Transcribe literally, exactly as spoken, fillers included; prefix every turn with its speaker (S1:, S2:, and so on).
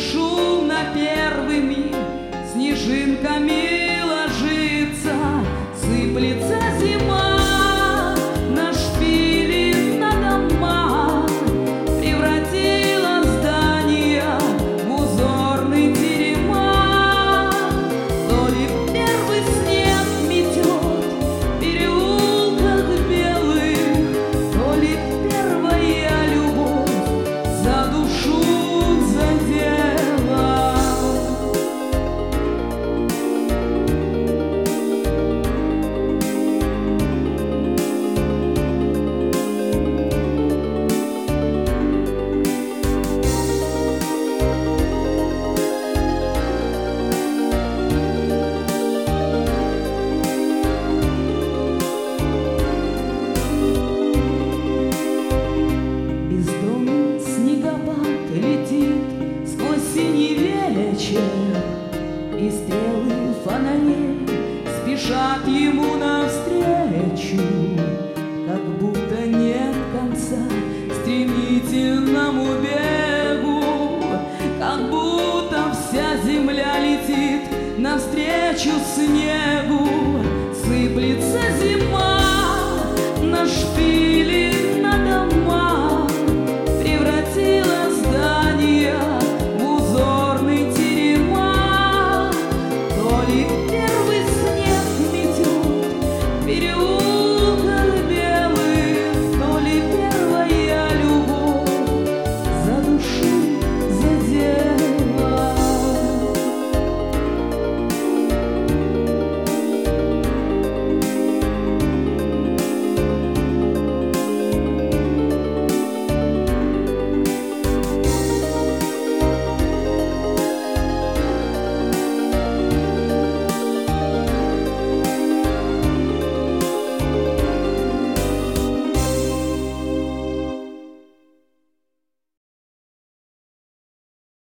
S1: бесшумно первый миг снежинками ложится, сыплется зима на шпили, на дома, превратила здания в узорный терема. То ли первый снег метет в переулках белых, то ли первая любовь за душу задела. Бездомный снегопад летит сквозь синий вечер, и стрелы фонарей спешат ему навстречу, как будто нет конца стремительному бегу, как будто вся земля летит навстречу снегу. Сыплется зима на шпили, на дома,